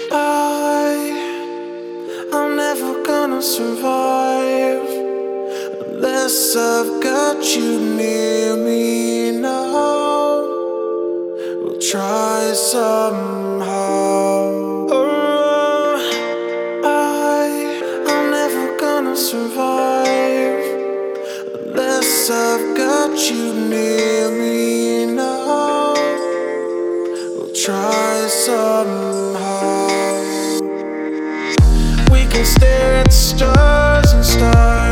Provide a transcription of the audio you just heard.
I'm never gonna survive unless I've got you near me now. We'll try somehow. I'm never gonna survive unless I've got you near me now. We'll try somehow. We can stare at the stars and stars.